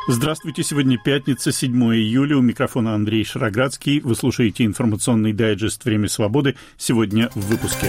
Здравствуйте, сегодня пятница, 7 июля, у микрофона Андрей Шароградский. Вы слушаете информационный дайджест «Время свободы». Сегодня в выпуске.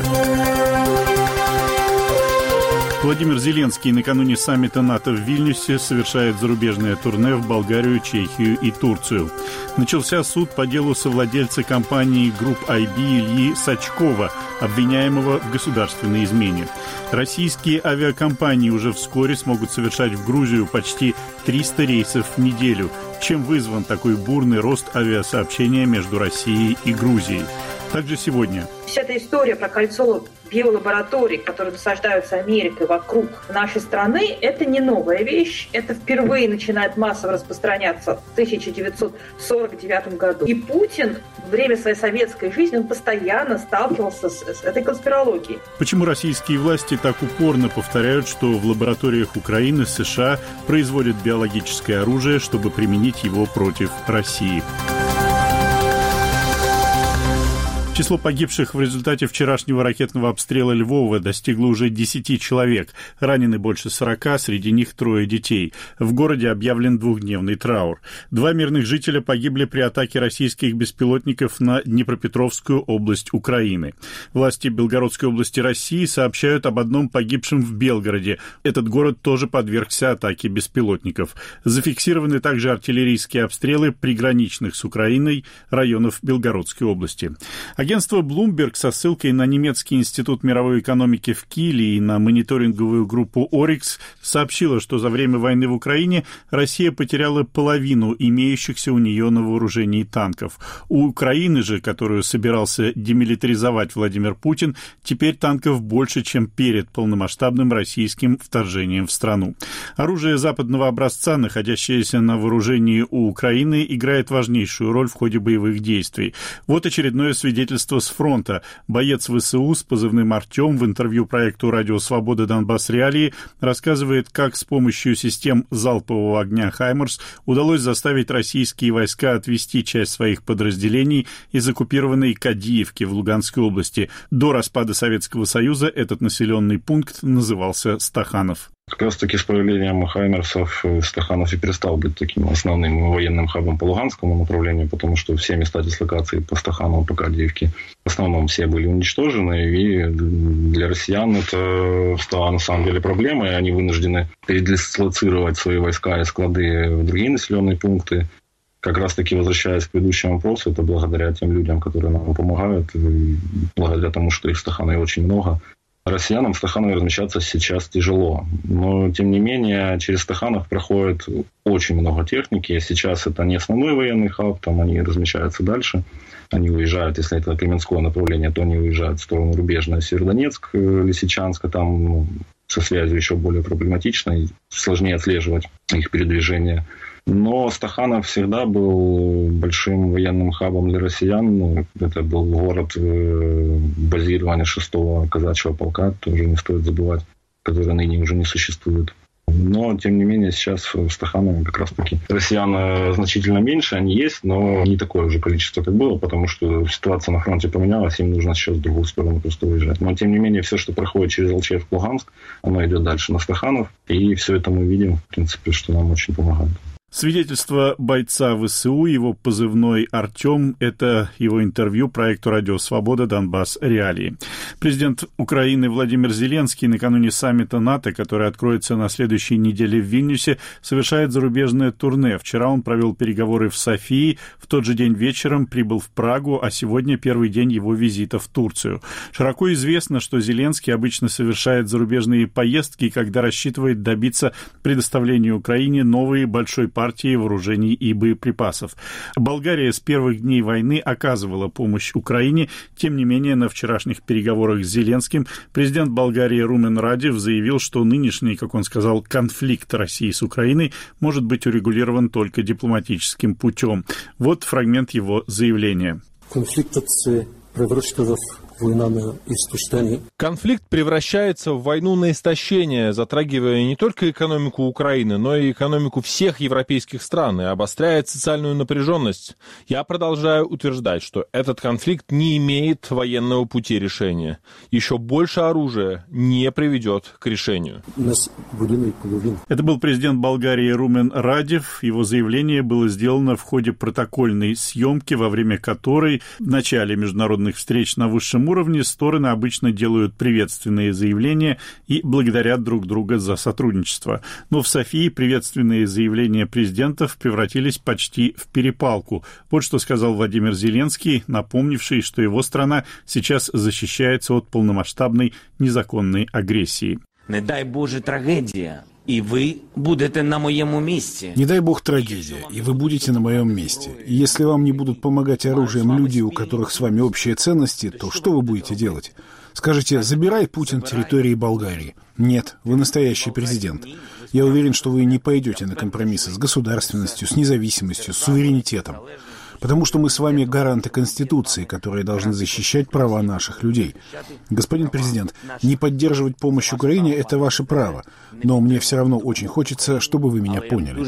Владимир Зеленский накануне саммита НАТО в Вильнюсе совершает зарубежное турне в Болгарию, Чехию и Турцию. Начался суд по делу совладельца компании Group IB Ильи Сачкова, обвиняемого в государственной измене. Российские авиакомпании уже вскоре смогут совершать в Грузию почти 300 рейсов в неделю. Чем вызван такой бурный рост авиасообщения между Россией и Грузией? Также сегодня. Вся эта история про кольцо биолабораторий, которые насаждаются Америкой вокруг нашей страны, это не новая вещь. Это впервые начинает массово распространяться в 1949 году. И Путин во время своей советской жизни, он постоянно сталкивался с этой конспирологией. Почему российские власти так упорно повторяют, что в лабораториях Украины, США производят биологическое оружие, чтобы применить его против России? Число погибших в результате вчерашнего ракетного обстрела Львова достигло уже 10 человек. Ранены больше 40, среди них 3 детей. В городе объявлен двухдневный траур. 2 мирных жителя погибли при атаке российских беспилотников на Днепропетровскую область Украины. Власти Белгородской области России сообщают об одном погибшем в Белгороде. Этот город тоже подвергся атаке беспилотников. Зафиксированы также артиллерийские обстрелы приграничных с Украиной районов Белгородской области. Агентство Bloomberg со ссылкой на немецкий институт мировой экономики в Киле и на мониторинговую группу Oryx сообщило, что за время войны в Украине Россия потеряла половину имеющихся у нее на вооружении танков. У Украины же, которую собирался демилитаризовать Владимир Путин, теперь танков больше, чем перед полномасштабным российским вторжением в страну. Оружие западного образца, находящееся на вооружении у Украины, играет важнейшую роль в ходе боевых действий. Вот очередное свидетельство с фронта. Боец ВСУ с позывным «Артем» в интервью проекту «Радио Свобода. Донбасс. Реалии» рассказывает, как с помощью систем залпового огня «Хаймарс» удалось заставить российские войска отвести часть своих подразделений из оккупированной Кадиевки в Луганской области. До распада Советского Союза этот населенный пункт назывался Стаханов. Как раз таки с появлением «Хаймерсов» Стаханов и перестал быть таким основным военным хабом по Луганскому направлению, потому что все места дислокации по Стаханову, по Кадиевке, в основном все были уничтожены, и для россиян это стало на самом деле проблемой. Они вынуждены передислоцировать свои войска и склады в другие населенные пункты. Как раз таки, возвращаясь к предыдущему вопросу, это благодаря тем людям, которые нам помогают, благодаря тому, что их в Стаханове очень много. Россиянам в Стаханове размещаться сейчас тяжело. Но, тем не менее, через Стаханов проходит очень много техники. Сейчас это не основной военный хаб, там они размещаются дальше. Они уезжают, если это Кременское направление, то они уезжают в сторону Рубежная, Северодонецк, Лисичанск. Там со связью еще более проблематично и сложнее отслеживать их передвижение. Но Стаханов всегда был большим военным хабом для россиян. Это был город базирования 6-го казачьего полка, тоже не стоит забывать, который ныне уже не существует. Но, тем не менее, сейчас в Стаханове как раз-таки россиян значительно меньше, они есть, но не такое уже количество, как было, потому что ситуация на фронте поменялась, им нужно сейчас в другую сторону просто уезжать. Но, тем не менее, все, что проходит через Алчевск, Луганск, оно идет дальше на Стаханов, и все это мы видим, в принципе, что нам очень помогает. Свидетельство бойца ВСУ, его позывной «Артем» — это его интервью проекту «Радио Свобода. Донбасс. Реалии». Президент Украины Владимир Зеленский накануне саммита НАТО, который откроется на следующей неделе в Вильнюсе, совершает зарубежное турне. Вчера он провел переговоры в Софии, в тот же день вечером прибыл в Прагу, а сегодня первый день его визита в Турцию. Широко известно, что Зеленский обычно совершает зарубежные поездки, когда рассчитывает добиться предоставления Украине новой большой партии вооружений и боеприпасов. Болгария с первых дней войны оказывала помощь Украине. Тем не менее, на вчерашних переговорах с Зеленским президент Болгарии Румен Радев заявил, что нынешний, как он сказал, конфликт России с Украиной может быть урегулирован только дипломатическим путем. Вот фрагмент его заявления. Конфликтът се превръща в Конфликт превращается в войну на истощение, затрагивая не только экономику Украины, но и экономику всех европейских стран и обостряет социальную напряженность. Я продолжаю утверждать, что этот конфликт не имеет военного пути решения. Еще больше оружия не приведет к решению. Это был президент Болгарии Румен Радев. Его заявление было сделано в ходе протокольной съемки, во время которой в начале международных встреч на высшем уровне стороны обычно делают приветственные заявления и благодарят друг друга за сотрудничество. Но в Софии приветственные заявления президентов превратились почти в перепалку. Вот что сказал Владимир Зеленский, напомнивший, что его страна сейчас защищается от полномасштабной незаконной агрессии. Не дай Боже трагедия, и вы будете на моем месте. Не дай Бог трагедия, и вы будете на моем месте. И если вам не будут помогать оружием люди, у которых с вами общие ценности, то что вы будете делать? Скажете, забирай, Путин, территории Болгарии. Нет, вы настоящий президент. Я уверен, что вы не пойдете на компромиссы с государственностью, с независимостью, с суверенитетом. Потому что мы с вами гаранты Конституции, которые должны защищать права наших людей. Господин президент, не поддерживать помощь Украине – это ваше право. Но мне все равно очень хочется, чтобы вы меня поняли.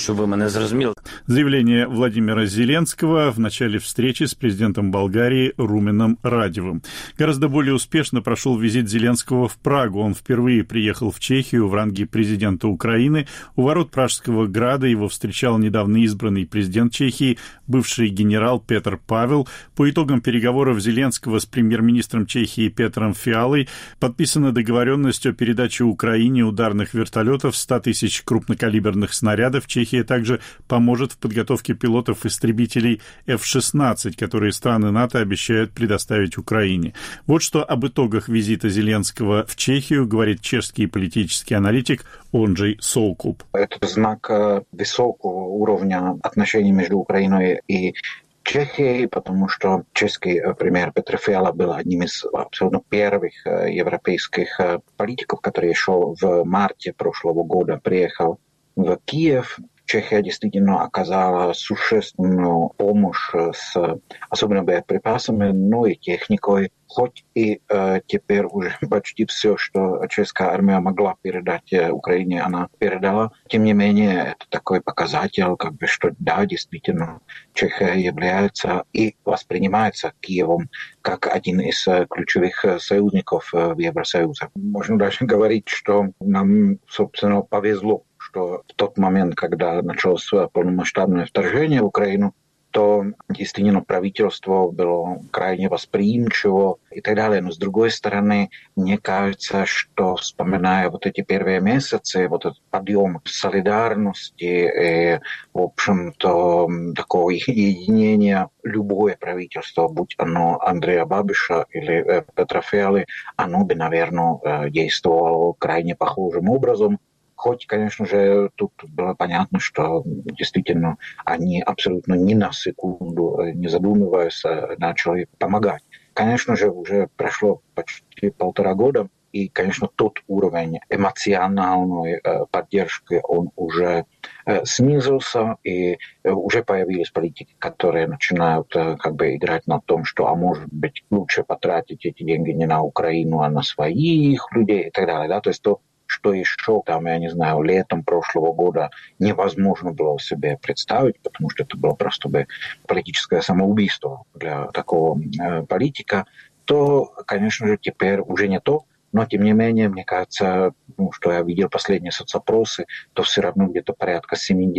Заявление Владимира Зеленского в начале встречи с президентом Болгарии Руменом Радевым. Гораздо более успешно прошел визит Зеленского в Прагу. Он впервые приехал в Чехию в ранге президента Украины. У ворот Пражского града его встречал недавно избранный президент Чехии, бывший генерал Петр Павел. По итогам переговоров Зеленского с премьер-министром Чехии Петром Фиалой подписана договоренность о передаче Украине ударных вертолетов, 100 тысяч крупнокалиберных снарядов. Чехия также поможет в подготовке пилотов-истребителей F-16, которые страны НАТО обещают предоставить Украине. Вот что об итогах визита Зеленского в Чехию говорит чешский политический аналитик Ondřej Soukup. Это знак высокого уровня отношений между Украиной и Чехией, потому что чешский премьер Petr Fiala был одним из абсолютно первых европейских политиков, который еще в марте прошлого года приехал в Киев. Чехия действительно оказала существенную помощь с особенно боеприпасами, но и техникой. Хоть и теперь уже почти все, что чешская армия могла передать Украине, она передала. Тем не менее, это такой показатель, что да, действительно, Чехия является и воспринимается Киевом как один из ключевых союзников в Евросоюзе. Можно даже говорить, что нам, собственно, повезло, что в тот момент, когда началось полномасштабное вторжение в Украину, то действительно правительство было крайне восприимчиво и так далее. Но с другой стороны, мне кажется, что вспоминая вот эти первые месяцы, вот этот подъем солидарности и, в общем-то, такого единения, любое правительство, будь оно Андрея Бабиша или Петра Фиалы, оно бы, наверное, действовало крайне похожим образом. Хоть, конечно же, тут было понятно, что действительно они абсолютно ни на секунду, не задумываясь, начали помогать. Конечно же, уже прошло почти 1,5 года, и, конечно, тот уровень эмоциональной поддержки, он уже снизился, и уже появились политики, которые начинают играть на том, что, а может быть, лучше потратить эти деньги не на Украину, а на своих людей и так далее. Да? То есть то, что еще, я не знаю, летом прошлого года невозможно было себе представить, потому что это было просто бы политическое самоубийство для такого политика, то, конечно же, теперь уже не то. Но, тем не менее, мне кажется, что я видел последние соцопросы, то все равно где-то порядка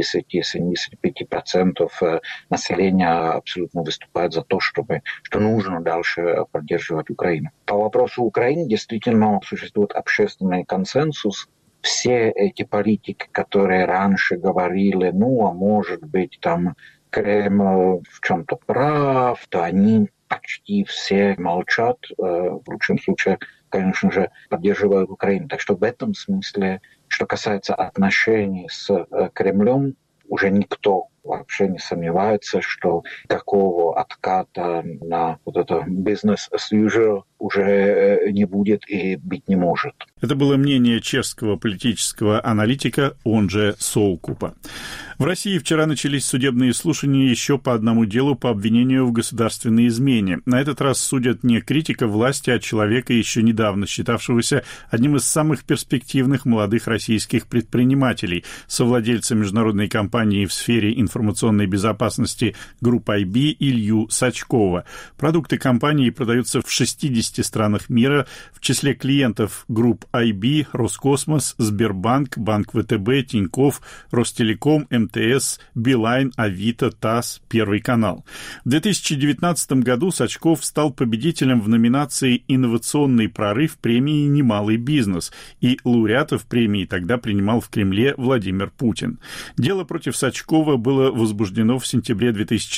70-75% населения абсолютно выступает за то, что нужно дальше поддерживать Украину. По вопросу Украины действительно существует общественный консенсус. Все эти политики, которые раньше говорили, а может быть, Кремль в чем-то прав, то они почти все молчат, в лучшем случае, конечно же, поддерживают Украину. Так что в этом смысле, что касается отношений с Кремлем, уже никто вообще не сомневается, что такого отката на вот это business as usual уже не будет и быть не может. Это было мнение чешского политического аналитика, он же Соукупа. В России вчера начались судебные слушания еще по одному делу по обвинению в государственной измене. На этот раз судят не критика власти, а человека, еще недавно считавшегося одним из самых перспективных молодых российских предпринимателей, совладельца международной компании в сфере информационной безопасности Group IB Илью Сачкова. Продукты компании продаются в 60 странах мира, в числе клиентов Group IB, Роскосмос, Сбербанк, Банк ВТБ, Тинькофф, Ростелеком, МТС, Билайн, Авито, ТАСС, Первый канал. В 2019 году Сачков стал победителем в номинации «Инновационный прорыв» премии «Немалый бизнес», и лауреатов премии тогда принимал в Кремле Владимир Путин. Дело против Сачкова было возбуждено в сентябре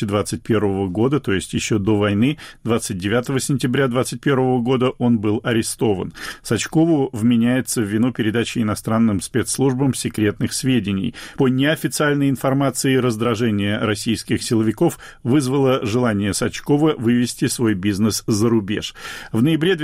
2021 года, то есть еще до войны. 29 сентября 2021 года он был арестован. Сачкову вменяется в вину передачи иностранным спецслужбам секретных сведений. По неофициальной информации, раздражение российских силовиков вызвало желание Сачкова вывести свой бизнес за рубеж. В ноябре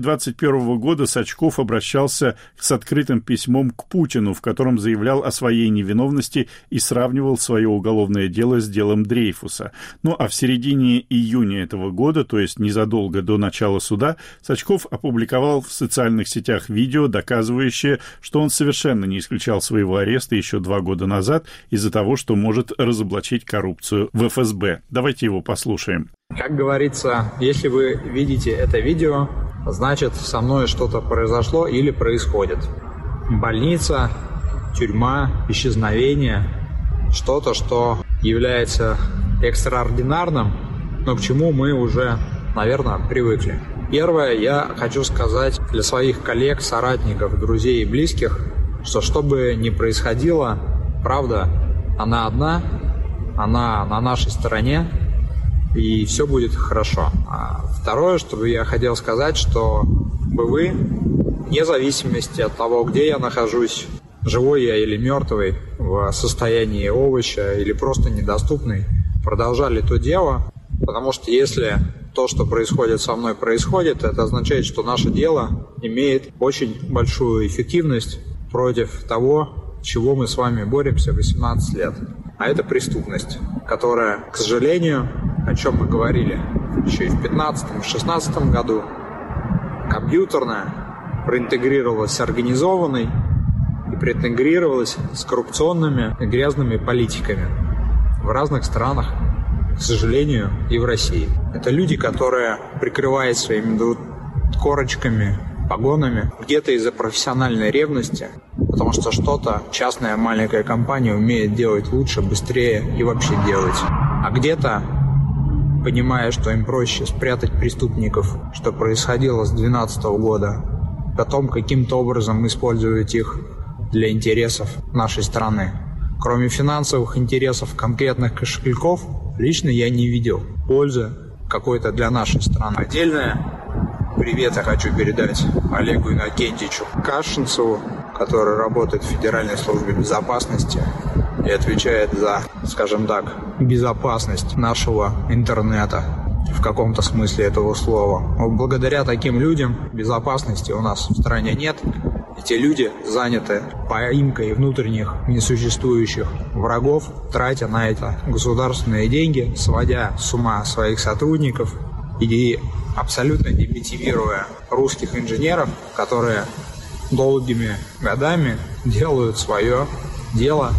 2021 года Сачков обращался с открытым письмом к Путину, в котором заявлял о своей невиновности и сравнивал свое уголовное дело с делом Дрейфуса. Ну а в середине июня этого года, то есть незадолго до начала суда, Сачков опубликовал в социальных сетях видео, доказывающее, что он совершенно не исключал своего ареста еще 2 года назад из-за того, что может разоблачить коррупцию в ФСБ. Давайте его послушаем. Как говорится, если вы видите это видео, значит, со мной что-то произошло или происходит. Больница, тюрьма, исчезновение, что-то, что является экстраординарным, но к чему мы уже, наверное, привыкли. Первое, я хочу сказать для своих коллег, соратников, друзей и близких, что бы ни происходило, правда, она одна, она на нашей стороне, и все будет хорошо. А второе, что я хотел сказать, что вы, вне зависимости от того, где я нахожусь, живой я или мертвый, в состоянии овоща или просто недоступный, продолжали то дело, потому что если то, что происходит со мной, происходит, это означает, что наше дело имеет очень большую эффективность против того, чего мы с вами боремся 18 лет. А это преступность, которая, к сожалению, о чем мы говорили еще и в 2015-2016 году, компьютерная, проинтегрировалась с организованной и проинтегрировалась с коррупционными и грязными политиками в разных странах, к сожалению, и в России. Это люди, которые, прикрываясь своими корочками, погонами, где-то из-за профессиональной ревности, потому что что-то частная маленькая компания умеет делать лучше, быстрее и вообще делать. А где-то, понимая, что им проще спрятать преступников, что происходило с 2012 года, потом каким-то образом использовать их для интересов нашей страны. Кроме финансовых интересов конкретных кошельков, лично я не видел пользы какой-то для нашей страны. Отдельное привет я хочу передать Олегу Иннокентьевичу Кашинцеву, который работает в Федеральной службе безопасности и отвечает за, скажем так, безопасность нашего интернета в каком-то смысле этого слова. Благодаря таким людям безопасности у нас в стране нет. Эти люди заняты поимкой внутренних несуществующих врагов, тратя на это государственные деньги, сводя с ума своих сотрудников и абсолютно демотивируя русских инженеров, которые долгими годами делают свое дело,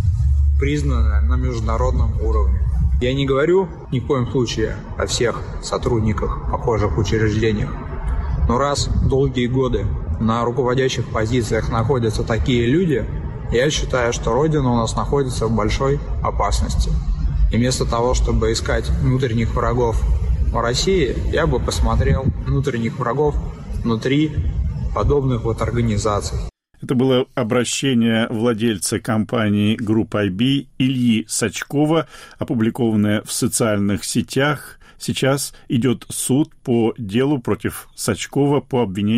признанное на международном уровне. Я не говорю ни в коем случае о всех сотрудниках похожих учреждениях, но раз долгие годы на руководящих позициях находятся такие люди, я считаю, что Родина у нас находится в большой опасности. И вместо того, чтобы искать внутренних врагов в России, я бы посмотрел внутренних врагов внутри подобных вот организаций. Это было обращение владельца компании Group IB Ильи Сачкова, опубликованное в социальных сетях. Сейчас идет суд по делу против Сачкова по обвинению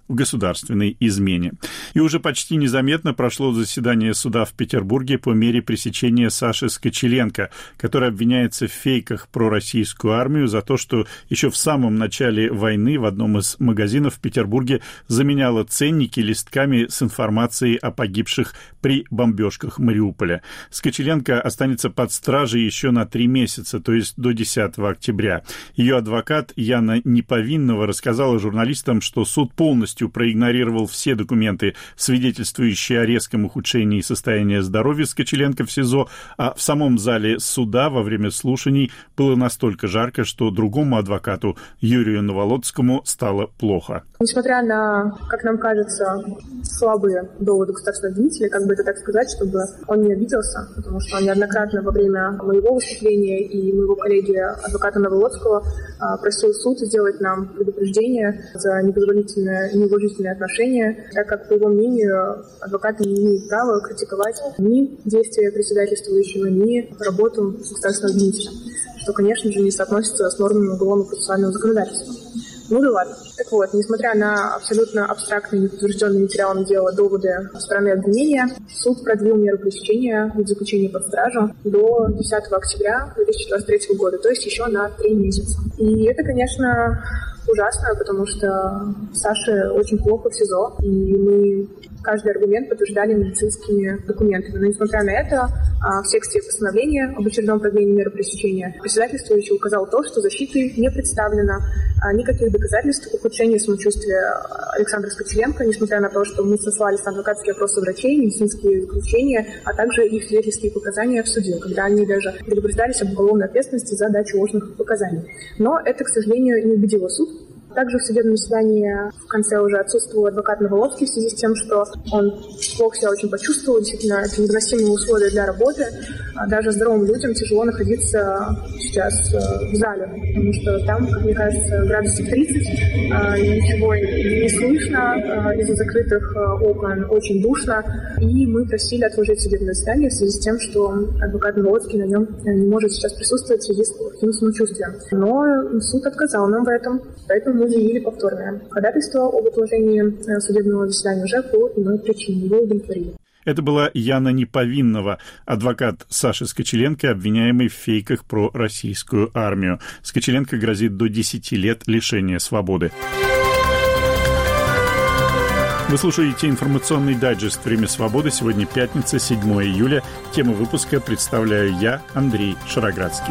в государственной измене. И уже почти незаметно прошло заседание суда в Петербурге по мере пресечения Саши Скочеленко, который обвиняется в фейках про российскую армию за то, что еще в самом начале войны в одном из магазинов в Петербурге заменяла ценники листками с информацией о погибших при бомбежках Мариуполя. Скочеленко останется под стражей еще на 3 месяца, то есть до 10 октября. Ее адвокат Яна Неповиннова рассказала журналистам, что суд полностью проигнорировал все документы, свидетельствующие о резком ухудшении состояния здоровья Скочеленко в СИЗО, а в самом зале суда во время слушаний было настолько жарко, что другому адвокату Юрию Наволоцкому стало плохо. Несмотря на, как нам кажется, слабые доводы государственного обвинителя, как бы это так сказать, чтобы он не обиделся, потому что он неоднократно во время моего выступления и моего коллеги адвоката Наволоцкого просил суд сделать нам предупреждение за непозволительное и неуважительное отношение, так как, по его мнению, адвокат не имеет права критиковать ни действия председательствующего, ни работу государственного обвинителя, что, конечно же, не соотносится с нормами уголовно-процессуального законодательства. Ну да ладно. Так вот, несмотря на абсолютно абстрактные, неподтвержденные материалами дела доводы со стороны обвинения, суд продлил меру пресечения в заключении под стражу до 10 октября 2023 года, то есть еще на 3 месяца. И это, конечно, ужасно, потому что Саше очень плохо в СИЗО, и мы каждый аргумент подтверждали медицинскими документами. Но, несмотря на это, в тексте постановления об очередном продлении меры пресечения председательствующий указал то, что защитой не представлено никаких доказательств ухудшения самочувствия Александра Скочеленко, несмотря на то, что мы сослались на адвокатские опросы врачей, медицинские заключения, а также их свидетельские показания в суде, когда они даже предупреждались об уголовной ответственности за дачу ложных показаний. Но это, к сожалению, не убедило суд. Также в судебном заседании в конце уже отсутствовал адвокат Наволоцкий в связи с тем, что он плохо себя очень почувствовал. Действительно, это невыносимые условия для работы. Даже здоровым людям тяжело находиться сейчас в зале, потому что там, как мне кажется, градусов 30, ничего не слышно, из-за закрытых окон очень душно. И мы просили отложить судебное заседание в связи с тем, что адвокат Наволоцкий на нем не может сейчас присутствовать в связи с плохим самочувствием. Но суд отказал нам в этом, поэтому мы заявили повторное ходатайство об отложении судебного заседания уже по иной причине. Его удовлетворили. Это была Яна Неповиннова, адвокат Саши Скочеленко, обвиняемый в фейках про российскую армию. Скочеленко грозит до 10 лет лишения свободы. Вы слушаете информационный дайджест «Время свободы». Сегодня пятница, 7 июля. Тему выпуска представляю я, Андрей Шароградский.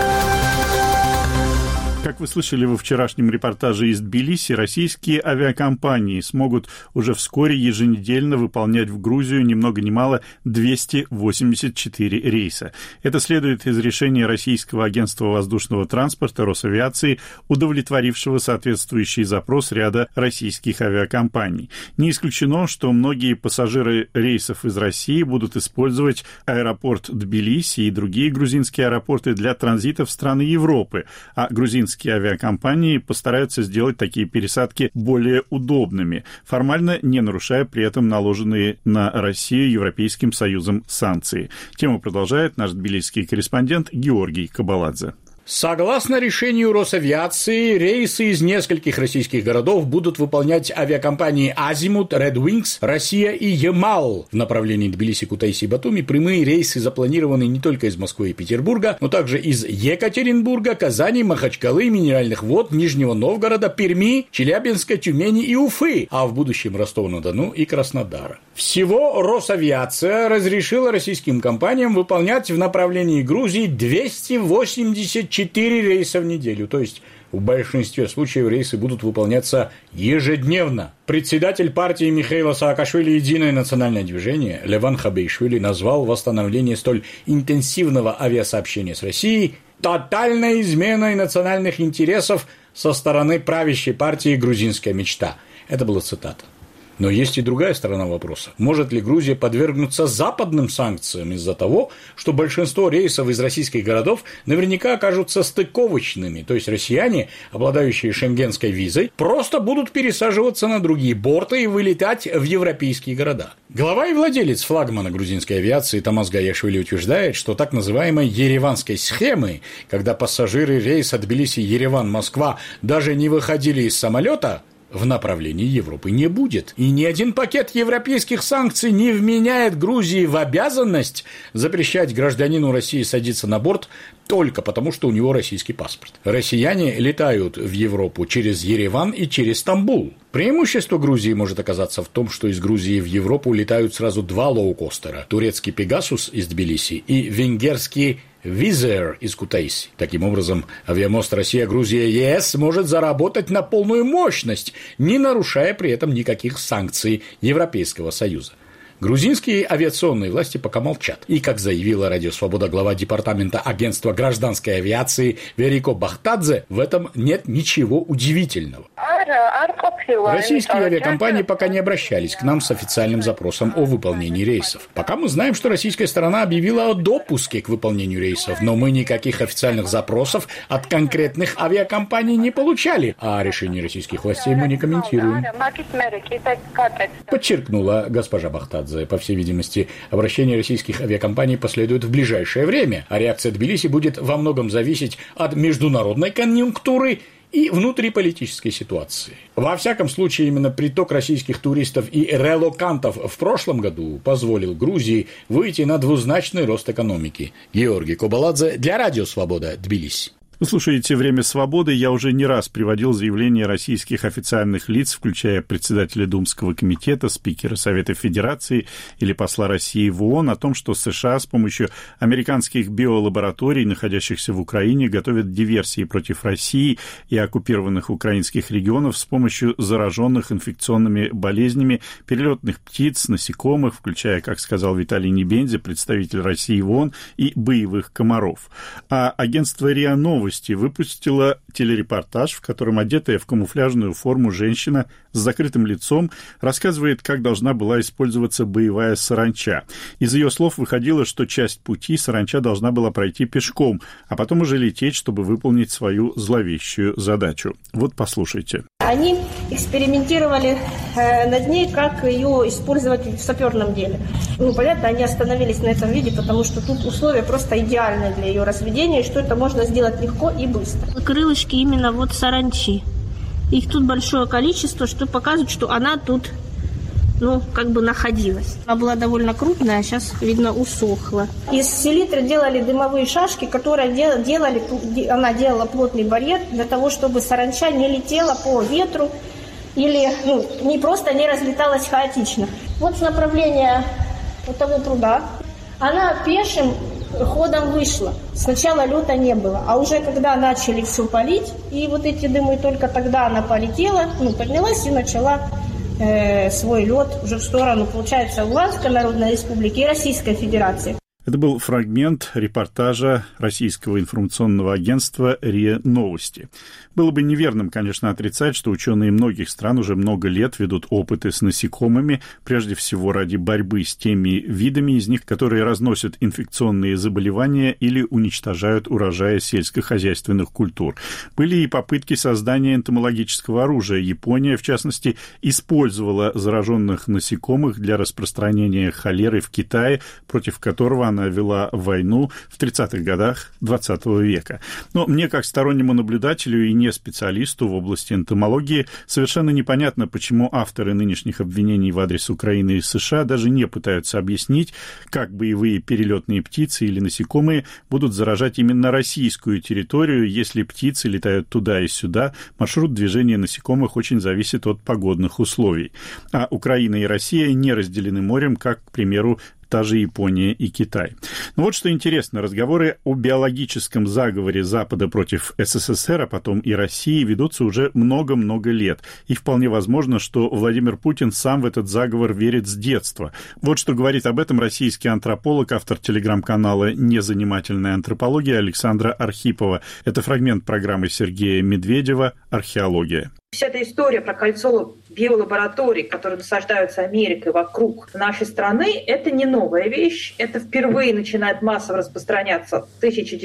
Как вы слышали во вчерашнем репортаже из Тбилиси, российские авиакомпании смогут уже вскоре еженедельно выполнять в Грузию ни много ни мало 284 рейса. Это следует из решения Российского агентства воздушного транспорта Росавиации, удовлетворившего соответствующий запрос ряда российских авиакомпаний. Не исключено, что многие пассажиры рейсов из России будут использовать аэропорт Тбилиси и другие грузинские аэропорты для транзита в страны Европы, а грузинские авиакомпании постараются сделать такие пересадки более удобными, формально не нарушая при этом наложенные на Россию Европейским Союзом санкции. Тему продолжает наш тбилисский корреспондент Георгий Кабаладзе. Согласно решению Росавиации, рейсы из нескольких российских городов будут выполнять авиакомпании «Азимут», «Red Wings», «Россия» и «Ямал». В направлении Тбилиси, Кутаиси и Батуми прямые рейсы запланированы не только из Москвы и Петербурга, но также из Екатеринбурга, Казани, Махачкалы, Минеральных Вод, Нижнего Новгорода, Перми, Челябинска, Тюмени и Уфы, а в будущем Ростова-на-Дону и Краснодара. Всего Росавиация разрешила российским компаниям выполнять в направлении Грузии 284 рейса в неделю, то есть в большинстве случаев рейсы будут выполняться ежедневно. Председатель партии Михаила Саакашвили «Единое национальное движение» Леван Хабейшвили назвал восстановление столь интенсивного авиасообщения с Россией тотальной изменой национальных интересов со стороны правящей партии «Грузинская мечта». Это была цитата. Но есть и другая сторона вопроса. Может ли Грузия подвергнуться западным санкциям из-за того, что большинство рейсов из российских городов наверняка окажутся стыковочными, то есть россияне, обладающие шенгенской визой, просто будут пересаживаться на другие борты и вылетать в европейские города? Глава и владелец флагмана грузинской авиации Тамас Гаешвили утверждает, что так называемой ереванской схемы, когда пассажиры рейса Тбилиси-Ереван-Москва даже не выходили из самолета, в направлении Европы не будет. И ни один пакет европейских санкций не вменяет Грузии в обязанность запрещать гражданину России садиться на борт только потому, что у него российский паспорт. Россияне летают в Европу через Ереван и через Стамбул. Преимущество Грузии может оказаться в том, что из Грузии в Европу летают сразу два лоукостера – турецкий «Пегасус» из Тбилиси и венгерский Визер из Кутаиси. Таким образом, авиамост Россия-Грузия-ЕС может заработать на полную мощность, не нарушая при этом никаких санкций Европейского Союза. Грузинские авиационные власти пока молчат. И, как заявила Радио Свобода глава департамента агентства гражданской авиации Верико Бахтадзе, в этом нет ничего удивительного. Российские авиакомпании пока не обращались к нам с официальным запросом о выполнении рейсов. Пока мы знаем, что российская сторона объявила о допуске к выполнению рейсов, но мы никаких официальных запросов от конкретных авиакомпаний не получали, а решение российских властей мы не комментируем. Подчеркнула госпожа Бахтадзе. По всей видимости, обращение российских авиакомпаний последует в ближайшее время, а реакция Тбилиси будет во многом зависеть от международной конъюнктуры и внутриполитической ситуации. Во всяком случае, именно приток российских туристов и релокантов в прошлом году позволил Грузии выйти на двузначный рост экономики. Георгий Кобаладзе для Радио Свобода, Тбилиси. Вы слушаете «Время свободы». Я уже не раз приводил заявления российских официальных лиц, включая председателя Думского комитета, спикера Совета Федерации или посла России в ООН, о том, что США с помощью американских биолабораторий, находящихся в Украине, готовят диверсии против России и оккупированных украинских регионов с помощью зараженных инфекционными болезнями перелетных птиц, насекомых, включая, как сказал Виталий Небензи, представитель России в ООН, и боевых комаров. А агентство РИА Новости выпустила телерепортаж, в котором одетая в камуфляжную форму женщина с закрытым лицом рассказывает, как должна была использоваться боевая саранча. Из ее слов выходило, что часть пути саранча должна была пройти пешком, а потом уже лететь, чтобы выполнить свою зловещую задачу. Вот послушайте. Они экспериментировали над ней, как ее использовать в саперном деле. Понятно, они остановились на этом виде, потому что тут условия просто идеальные для ее разведения, и что это можно сделать легко и быстро. Крылышки именно вот саранчи. Их тут большое количество, что показывает, что она тут, находилась. Она была довольно крупная, а сейчас, видно, усохла. Из селитры делали дымовые шашки, которые она делала плотный барьер для того, чтобы саранча не летела по ветру или не просто не разлеталась хаотично. Вот с направления вот того пруда она пешим ходом вышла. Сначала лета не было, а уже когда начали все палить, и вот эти дымы, только тогда она полетела, поднялась и начала свой лед уже в сторону, получается, Луганской Народной Республики и Российской Федерации. Это был фрагмент репортажа российского информационного агентства РИА Новости. Было бы неверным, конечно, отрицать, что ученые многих стран уже много лет ведут опыты с насекомыми, прежде всего ради борьбы с теми видами из них, которые разносят инфекционные заболевания или уничтожают урожаи сельскохозяйственных культур. Были и попытки создания энтомологического оружия. Япония, в частности, использовала зараженных насекомых для распространения холеры в Китае, против которого она вела войну в 30-х годах XX века. Но мне, как стороннему наблюдателю и не специалисту в области энтомологии, совершенно непонятно, почему авторы нынешних обвинений в адрес Украины и США даже не пытаются объяснить, как боевые перелетные птицы или насекомые будут заражать именно российскую территорию, если птицы летают туда и сюда. Маршрут движения насекомых очень зависит от погодных условий. А Украина и Россия не разделены морем, как, к примеру, та же Япония и Китай. Но вот что интересно, разговоры о биологическом заговоре Запада против СССР, а потом и России, ведутся уже много-много лет. И вполне возможно, что Владимир Путин сам в этот заговор верит с детства. Вот что говорит об этом российский антрополог, автор телеграм-канала «Незанимательная антропология» Александра Архипова. Это фрагмент программы Сергея Медведева «Археология». Вся эта история про кольцо биолабораторий, которые насаждаются Америкой вокруг нашей страны, это не новая вещь. Это впервые начинает массово распространяться в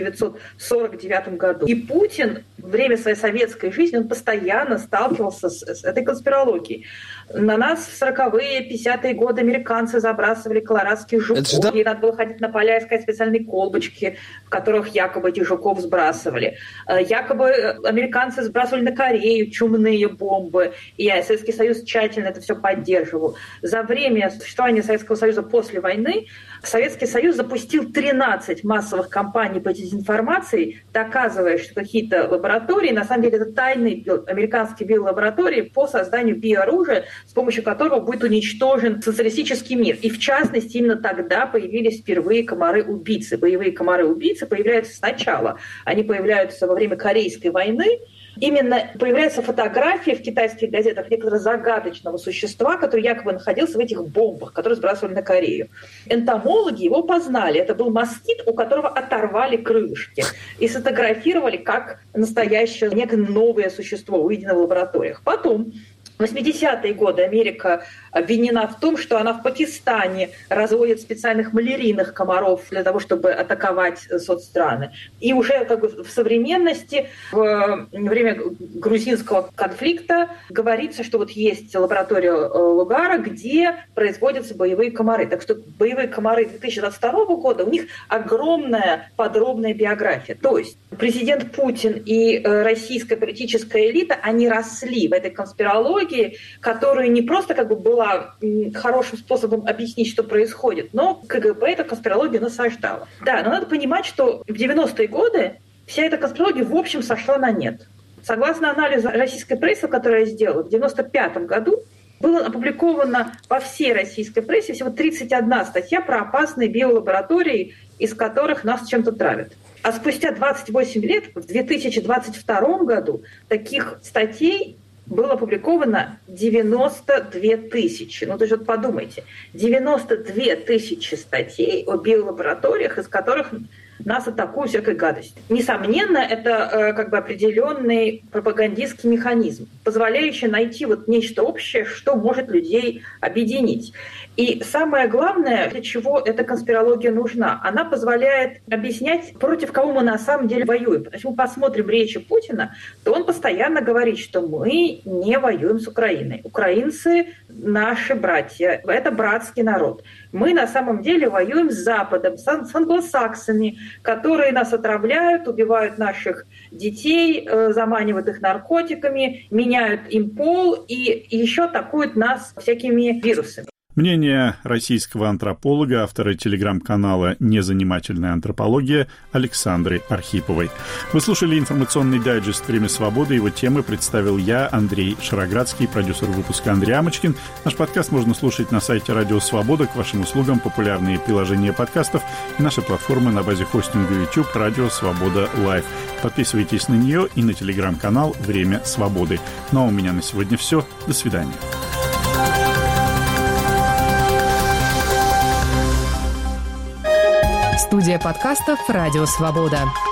1949 году. И Путин во время своей советской жизни, он постоянно сталкивался с этой конспирологией. На нас в 40-е, 50-е годы американцы забрасывали колорадских жуков. Ей надо было ходить на поля, искать специальные колбочки, в которых якобы этих жуков сбрасывали. Якобы американцы сбрасывали на Корею чумные бомбы, и Советский Союз тщательно это все поддерживал. За время существования Советского Союза после войны Советский Союз запустил 13 массовых кампаний по дезинформации, доказывая, что какие-то лаборатории, на самом деле это тайные американские биолаборатории по созданию биооружия, с помощью которого будет уничтожен социалистический мир. И в частности, именно тогда появились впервые комары-убийцы. Боевые комары-убийцы появляются сначала. Они появляются во время Корейской войны. Именно появляются фотографии в китайских газетах некоторого загадочного существа, который якобы находился в этих бомбах, которые сбрасывали на Корею. Энтомологи его познали. Это был москит, у которого оторвали крылышки. И сфотографировали как настоящее некое новое существо, увиденное в лабораториях. Потом в 80-е годы Америка обвинена в том, что она в Пакистане разводит специальных малярийных комаров для того, чтобы атаковать соцстраны. И уже как бы в современности, во время грузинского конфликта, говорится, что вот есть лаборатория Лугара, где производятся боевые комары. Так что боевые комары 2022 года, у них огромная подробная биография. То есть президент Путин и российская политическая элита, они росли в этой конспирологии, которая не просто как бы была хорошим способом объяснить, что происходит, но КГБ эту конспирологию насаждала. Да, но надо понимать, что в 90-е годы вся эта конспирология в общем сошла на нет. Согласно анализу российской прессы, который я сделала, в 1995 году было опубликовано во всей российской прессе всего 31 статья про опасные биолаборатории, из которых нас чем-то травят. А спустя 28 лет, в 2022 году, таких статей было опубликовано 92 тысячи. Ну, то есть вот подумайте, 92 тысячи статей о биолабораториях, из которых нас атакуют всякой гадостью. Несомненно, это как бы определенный пропагандистский механизм, позволяющий найти вот нечто общее, что может людей объединить. И самое главное, для чего эта конспирология нужна, она позволяет объяснять, против кого мы на самом деле воюем. Если мы посмотрим речи Путина, то он постоянно говорит, что мы не воюем с Украиной. Украинцы – наши братья, это братский народ. Мы на самом деле воюем с Западом, с англосаксами, которые нас отравляют, убивают наших детей, заманивают их наркотиками, меняют им пол и еще атакуют нас всякими вирусами. Мнение российского антрополога, автора телеграм-канала «Незанимательная антропология» Александры Архиповой. Вы слушали информационный дайджест «Время свободы». Его темы представил я, Андрей Шароградский, продюсер выпуска Андрей Амочкин. Наш подкаст можно слушать на сайте «Радио Свобода». К вашим услугам популярные приложения подкастов и наши платформы на базе хостинга YouTube «Радио Свобода Лайв». Подписывайтесь на нее и на телеграм-канал «Время свободы». Ну а у меня на сегодня все. До свидания. Студия подкастов «Радио Свобода».